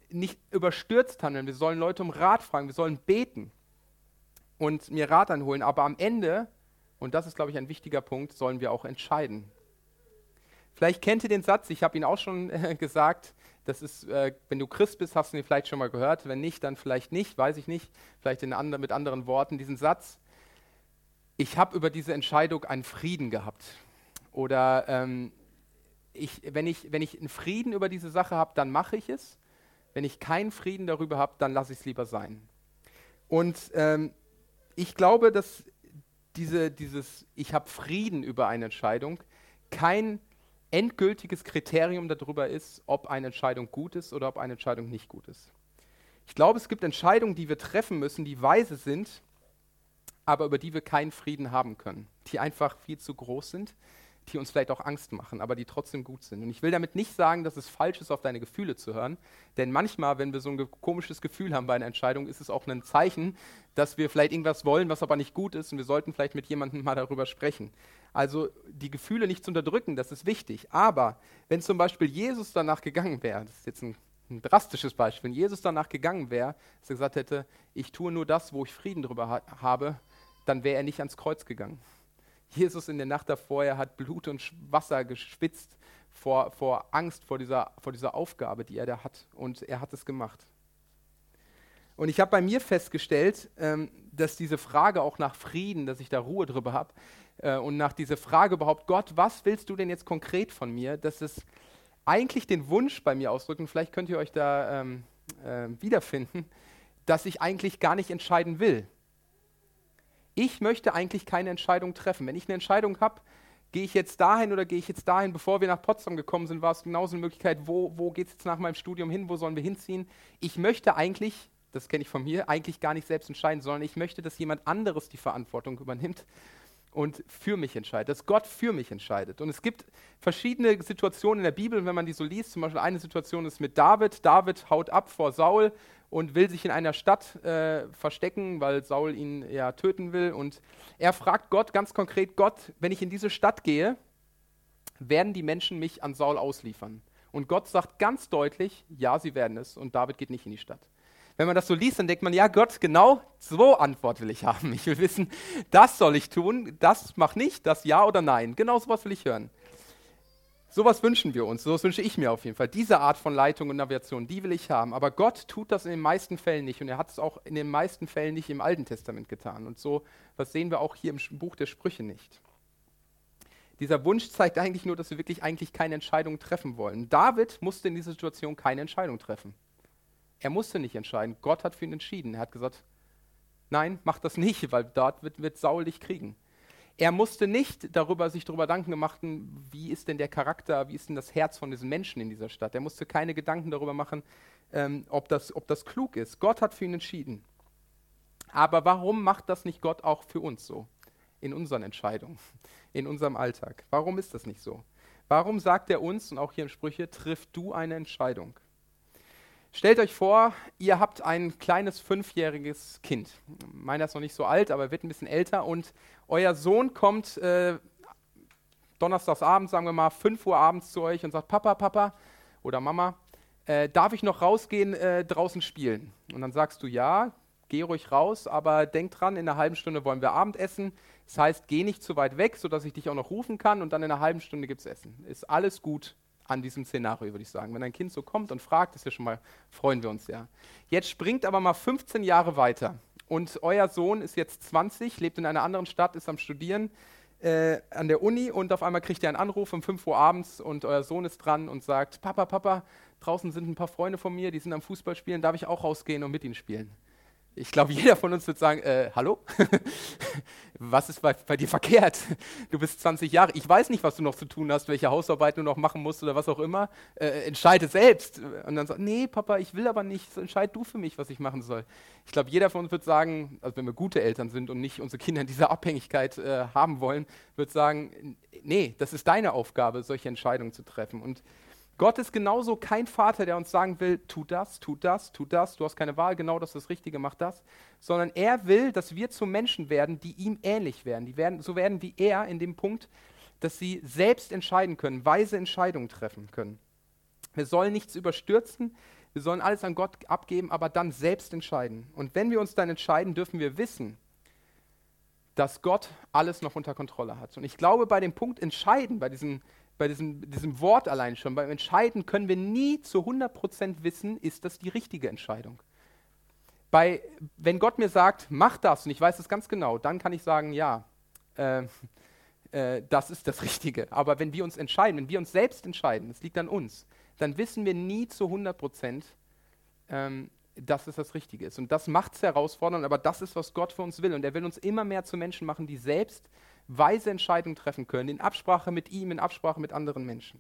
nicht überstürzt handeln, wir sollen Leute um Rat fragen, wir sollen beten und mir Rat einholen, aber am Ende, und das ist, glaube ich, ein wichtiger Punkt, sollen wir auch entscheiden. Vielleicht kennt ihr den Satz, ich habe ihn auch schon gesagt, das ist, wenn du Christ bist, hast du ihn vielleicht schon mal gehört, wenn nicht, dann vielleicht nicht, weiß ich nicht, vielleicht mit anderen Worten, diesen Satz, ich habe über diese Entscheidung einen Frieden gehabt. Oder wenn ich einen Frieden über diese Sache habe, dann mache ich es. Wenn ich keinen Frieden darüber habe, dann lasse ich es lieber sein. Und ich glaube, dass dieses ich habe Frieden über eine Entscheidung kein endgültiges Kriterium darüber ist, ob eine Entscheidung gut ist oder ob eine Entscheidung nicht gut ist. Ich glaube, es gibt Entscheidungen, die wir treffen müssen, die weise sind, aber über die wir keinen Frieden haben können, die einfach viel zu groß sind, die uns vielleicht auch Angst machen, aber die trotzdem gut sind. Und ich will damit nicht sagen, dass es falsch ist, auf deine Gefühle zu hören, denn manchmal, wenn wir so ein komisches Gefühl haben bei einer Entscheidung, ist es auch ein Zeichen, dass wir vielleicht irgendwas wollen, was aber nicht gut ist und wir sollten vielleicht mit jemandem mal darüber sprechen. Also die Gefühle nicht zu unterdrücken, das ist wichtig. Aber wenn zum Beispiel Jesus danach gegangen wäre, das ist jetzt ein drastisches Beispiel, wenn Jesus danach gegangen wäre, dass er gesagt hätte, ich tue nur das, wo ich Frieden drüber habe, dann wäre er nicht ans Kreuz gegangen. Jesus in der Nacht davor, er hat Blut und Wasser geschwitzt vor Angst, vor dieser Aufgabe, die er da hat. Und er hat es gemacht. Und ich habe bei mir festgestellt, dass diese Frage auch nach Frieden, dass ich da Ruhe drüber habe, und nach dieser Frage überhaupt, Gott, was willst du denn jetzt konkret von mir, dass es eigentlich den Wunsch bei mir ausdrückt, und vielleicht könnt ihr euch da wiederfinden, dass ich eigentlich gar nicht entscheiden will. Ich möchte eigentlich keine Entscheidung treffen. Wenn ich eine Entscheidung habe, gehe ich jetzt dahin oder gehe ich jetzt dahin, bevor wir nach Potsdam gekommen sind, war es genauso eine Möglichkeit, wo geht es jetzt nach meinem Studium hin, wo sollen wir hinziehen. Ich möchte eigentlich, das kenne ich von mir, eigentlich gar nicht selbst entscheiden, sondern ich möchte, dass jemand anderes die Verantwortung übernimmt und für mich entscheidet, dass Gott für mich entscheidet. Und es gibt verschiedene Situationen in der Bibel, wenn man die so liest, zum Beispiel eine Situation ist mit David. David haut ab vor Saul und will sich in einer Stadt verstecken, weil Saul ihn ja töten will. Und er fragt Gott ganz konkret, Gott, wenn ich in diese Stadt gehe, werden die Menschen mich an Saul ausliefern? Und Gott sagt ganz deutlich, ja, sie werden es. Und David geht nicht in die Stadt. Wenn man das so liest, dann denkt man, ja Gott, genau so Antwort will ich haben. Ich will wissen, das soll ich tun, das mach nicht, das ja oder nein. Genau sowas will ich hören. Sowas wünschen wir uns, sowas wünsche ich mir auf jeden Fall. Diese Art von Leitung und Navigation, die will ich haben. Aber Gott tut das in den meisten Fällen nicht. Und er hat es auch in den meisten Fällen nicht im Alten Testament getan. Und so, was sehen wir auch hier im Buch der Sprüche nicht. Dieser Wunsch zeigt eigentlich nur, dass wir wirklich eigentlich keine Entscheidung treffen wollen. David musste in dieser Situation keine Entscheidung treffen. Er musste nicht entscheiden. Gott hat für ihn entschieden. Er hat gesagt, nein, mach das nicht, weil dort wird Saul dich kriegen. Er musste nicht sich darüber Gedanken machen, wie ist denn der Charakter, wie ist denn das Herz von diesen Menschen in dieser Stadt. Er musste keine Gedanken darüber machen, ob das klug ist. Gott hat für ihn entschieden. Aber warum macht das nicht Gott auch für uns so? In unseren Entscheidungen, in unserem Alltag. Warum ist das nicht so? Warum sagt er uns, und auch hier in Sprüche, triff du eine Entscheidung? Stellt euch vor, ihr habt ein kleines 5-jähriges Kind. Meiner ist noch nicht so alt, aber er wird ein bisschen älter. Und euer Sohn kommt donnerstagsabends, sagen wir mal, 5 Uhr abends zu euch und sagt, Papa oder Mama, darf ich noch rausgehen, draußen spielen? Und dann sagst du, ja, geh ruhig raus, aber denk dran, in einer halben Stunde wollen wir Abendessen. Das heißt, geh nicht zu weit weg, sodass ich dich auch noch rufen kann und dann in einer halben Stunde gibt es Essen. Ist alles gut an diesem Szenario, würde ich sagen. Wenn ein Kind so kommt und fragt, ist ja schon mal, freuen wir uns ja. Jetzt springt aber mal 15 Jahre weiter und euer Sohn ist jetzt 20, lebt in einer anderen Stadt, ist am Studieren an der Uni und auf einmal kriegt er einen Anruf um 5 Uhr abends und euer Sohn ist dran und sagt, Papa, draußen sind ein paar Freunde von mir, die sind am Fußball spielen, darf ich auch rausgehen und mit ihnen spielen? Ich glaube, jeder von uns wird sagen, hallo? Was ist bei dir verkehrt? Du bist 20 Jahre, ich weiß nicht, was du noch zu tun hast, welche Hausarbeit du noch machen musst oder was auch immer. Entscheide selbst. Und dann sagt, nee, Papa, ich will aber nicht, so entscheid du für mich, was ich machen soll. Ich glaube, jeder von uns wird sagen, also wenn wir gute Eltern sind und nicht unsere Kinder in dieser Abhängigkeit haben wollen, wird sagen, nee, das ist deine Aufgabe, solche Entscheidungen zu treffen. Und Gott ist genauso kein Vater, der uns sagen will, tu das, du hast keine Wahl, genau das ist das Richtige, mach das. Sondern er will, dass wir zu Menschen werden, die ihm ähnlich werden. So werden wie er in dem Punkt, dass sie selbst entscheiden können, weise Entscheidungen treffen können. Wir sollen nichts überstürzen, Wir sollen alles an Gott abgeben, aber dann selbst entscheiden. Und wenn wir uns dann entscheiden, dürfen wir wissen, dass Gott alles noch unter Kontrolle hat. Und ich glaube, bei dem Punkt Entscheiden, bei diesem Wort allein schon, beim Entscheiden können wir nie zu 100% wissen, ist das die richtige Entscheidung. Wenn Gott mir sagt, mach das, und ich weiß es ganz genau, dann kann ich sagen, ja, das ist das Richtige. Aber wenn wir uns entscheiden, wenn wir uns selbst entscheiden, es liegt an uns, dann wissen wir nie zu 100%, dass es das Richtige ist. Und das macht es herausfordernd, aber das ist, was Gott für uns will. Und er will uns immer mehr zu Menschen machen, die selbst weise Entscheidungen treffen können, in Absprache mit ihm, in Absprache mit anderen Menschen.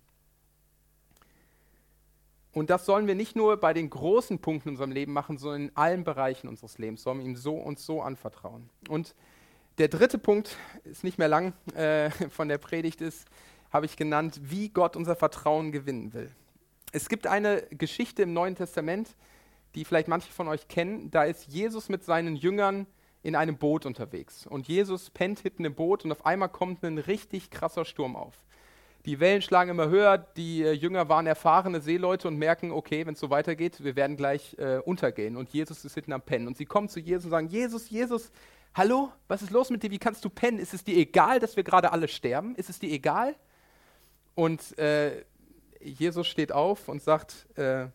Und das sollen wir nicht nur bei den großen Punkten in unserem Leben machen, sondern in allen Bereichen unseres Lebens, sollen wir ihm uns so anvertrauen. Und der dritte Punkt, ist nicht mehr lang von der Predigt, habe ich genannt, wie Gott unser Vertrauen gewinnen will. Es gibt eine Geschichte im Neuen Testament, die vielleicht manche von euch kennen. Da ist Jesus mit seinen Jüngern in einem Boot unterwegs. Und Jesus pennt hinten im Boot und auf einmal kommt ein richtig krasser Sturm auf. Die Wellen schlagen immer höher, die Jünger waren erfahrene Seeleute und merken, okay, wenn es so weitergeht, wir werden gleich untergehen. Und Jesus ist hinten am Pennen. Und sie kommen zu Jesus und sagen, Jesus, hallo, was ist los mit dir, wie kannst du pennen? Ist es dir egal, dass wir gerade alle sterben? Ist es dir egal? Und Jesus steht auf und sagt,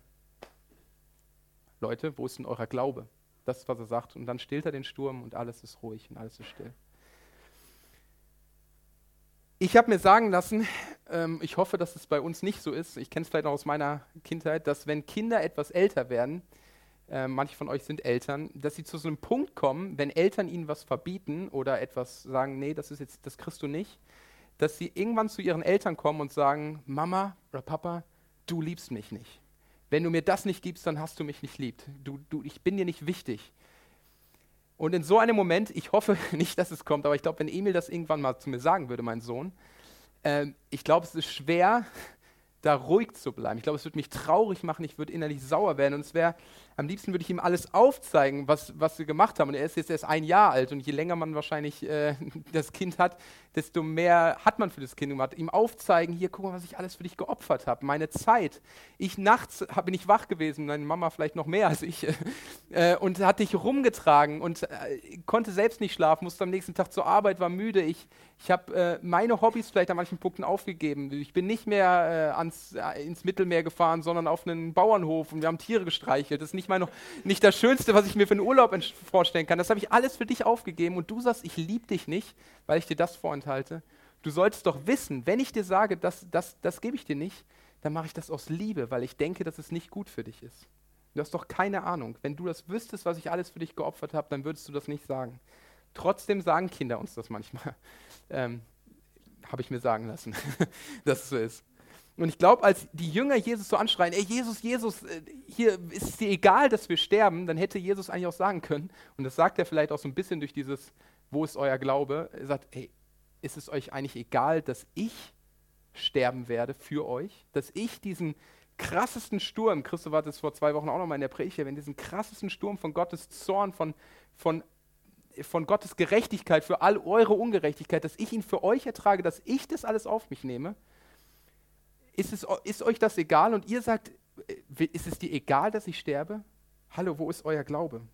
Leute, wo ist denn euer Glaube? Das ist, was er sagt. Und dann stillt er den Sturm und alles ist ruhig und alles ist still. Ich habe mir sagen lassen, ich hoffe, dass es bei uns nicht so ist, ich kenne es vielleicht auch aus meiner Kindheit, dass wenn Kinder etwas älter werden, manche von euch sind Eltern, dass sie zu so einem Punkt kommen, wenn Eltern ihnen was verbieten oder etwas sagen, nee, das kriegst du nicht, dass sie irgendwann zu ihren Eltern kommen und sagen, Mama oder Papa, du liebst mich nicht. Wenn du mir das nicht gibst, dann hast du mich nicht lieb. Ich bin dir nicht wichtig. Und in so einem Moment, ich hoffe nicht, dass es kommt, aber ich glaube, wenn Emil das irgendwann mal zu mir sagen würde, mein Sohn, ich glaube, es ist schwer, da ruhig zu bleiben. Ich glaube, es würde mich traurig machen, ich würde innerlich sauer werden und am liebsten würde ich ihm alles aufzeigen, was wir gemacht haben. Und er ist jetzt erst 1 Jahr alt und je länger man wahrscheinlich das Kind hat, desto mehr hat man für das Kind gemacht. Ihm aufzeigen, hier, guck mal, was ich alles für dich geopfert habe, meine Zeit. Nachts bin ich wach gewesen, meine Mama vielleicht noch mehr als ich, und hat dich rumgetragen und konnte selbst nicht schlafen, musste am nächsten Tag zur Arbeit, war müde. Ich habe meine Hobbys vielleicht an manchen Punkten aufgegeben. Ich bin nicht mehr ins Mittelmeer gefahren, sondern auf einen Bauernhof und wir haben Tiere gestreichelt. Das ist nicht das Schönste, was ich mir für einen Urlaub vorstellen kann. Das habe ich alles für dich aufgegeben und du sagst, ich liebe dich nicht, weil ich dir das vorenthalte. Du sollst doch wissen, wenn ich dir sage, das gebe ich dir nicht, dann mache ich das aus Liebe, weil ich denke, dass es nicht gut für dich ist. Du hast doch keine Ahnung. Wenn du das wüsstest, was ich alles für dich geopfert habe, dann würdest du das nicht sagen. Trotzdem sagen Kinder uns das manchmal. Habe ich mir sagen lassen, dass es so ist. Und ich glaube, als die Jünger Jesus so anschreien, ey Jesus, hier ist es dir egal, dass wir sterben, dann hätte Jesus eigentlich auch sagen können, und das sagt er vielleicht auch so ein bisschen durch dieses, wo ist euer Glaube? Er sagt, ey, ist es euch eigentlich egal, dass ich sterben werde für euch? Dass ich diesen krassesten Sturm, Christoph hat es vor 2 Wochen auch nochmal in der Predigt erwähnt, diesen krassesten Sturm von Gottes Zorn, von Gottes Gerechtigkeit für all eure Ungerechtigkeit, dass ich ihn für euch ertrage, dass ich das alles auf mich nehme, ist euch das egal? Und ihr sagt, ist es dir egal, dass ich sterbe? Hallo, wo ist euer Glaube?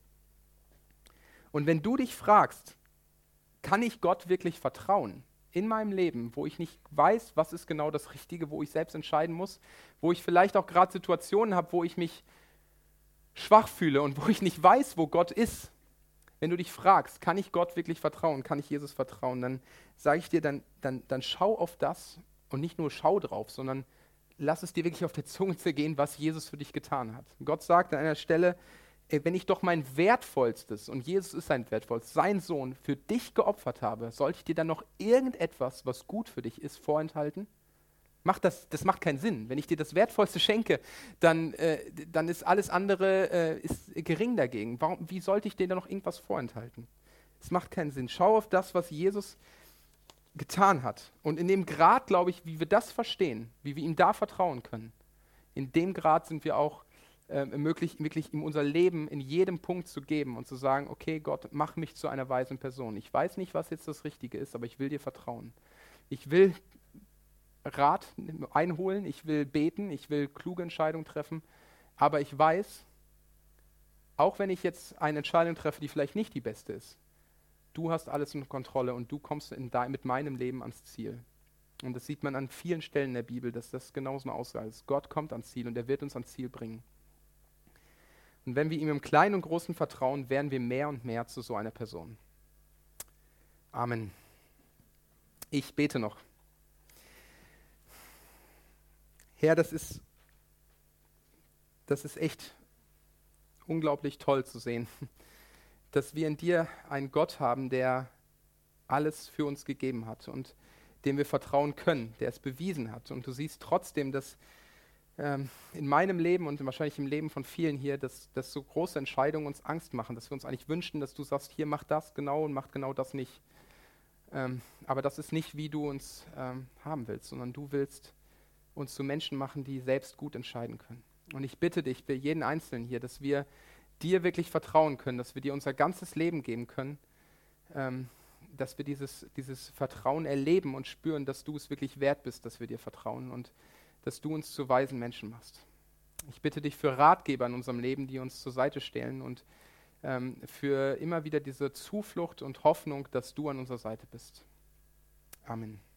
Und wenn du dich fragst, kann ich Gott wirklich vertrauen in meinem Leben, wo ich nicht weiß, was ist genau das Richtige, wo ich selbst entscheiden muss, wo ich vielleicht auch gerade Situationen habe, wo ich mich schwach fühle und wo ich nicht weiß, wo Gott ist. Wenn du dich fragst, kann ich Gott wirklich vertrauen, kann ich Jesus vertrauen, dann sage ich dir, dann schau auf das und nicht nur schau drauf, sondern lass es dir wirklich auf der Zunge zergehen, was Jesus für dich getan hat. Gott sagt an einer Stelle, wenn ich doch mein Wertvollstes, und Jesus ist sein Wertvollstes, sein Sohn, für dich geopfert habe, sollte ich dir dann noch irgendetwas, was gut für dich ist, vorenthalten? Das macht keinen Sinn. Wenn ich dir das Wertvollste schenke, dann ist alles andere ist gering dagegen. Wie sollte ich dir dann noch irgendwas vorenthalten? Es macht keinen Sinn. Schau auf das, was Jesus getan hat. Und in dem Grad, glaube ich, wie wir das verstehen, wie wir ihm da vertrauen können, in dem Grad sind wir auch wirklich ihm unser Leben in jedem Punkt zu geben und zu sagen, okay Gott, mach mich zu einer weisen Person. Ich weiß nicht, was jetzt das Richtige ist, aber ich will dir vertrauen. Ich will Rat einholen, ich will beten, ich will kluge Entscheidungen treffen, Aber ich weiß, auch wenn ich jetzt eine Entscheidung treffe, die vielleicht nicht die beste ist, du hast alles unter Kontrolle und du kommst mit meinem Leben ans Ziel. Und das sieht man an vielen Stellen in der Bibel, dass das genauso eine Aussage ist. Gott kommt ans Ziel und er wird uns ans Ziel bringen. Und wenn wir ihm im Kleinen und Großen vertrauen, werden wir mehr und mehr zu so einer Person. Amen. Ich bete noch. Herr, das ist echt unglaublich toll zu sehen, dass wir in dir einen Gott haben, der alles für uns gegeben hat und dem wir vertrauen können, der es bewiesen hat. Und du siehst trotzdem, dass in meinem Leben und wahrscheinlich im Leben von vielen hier, dass so große Entscheidungen uns Angst machen, dass wir uns eigentlich wünschen, dass du sagst, hier mach das genau und mach genau das nicht. Aber das ist nicht, wie du uns haben willst, sondern du willst uns zu Menschen machen, die selbst gut entscheiden können. Und ich bitte dich für jeden Einzelnen hier, dass wir dir wirklich vertrauen können, dass wir dir unser ganzes Leben geben können, dass wir dieses Vertrauen erleben und spüren, dass du es wirklich wert bist, dass wir dir vertrauen und dass du uns zu weisen Menschen machst. Ich bitte dich für Ratgeber in unserem Leben, die uns zur Seite stellen und für immer wieder diese Zuflucht und Hoffnung, dass du an unserer Seite bist. Amen.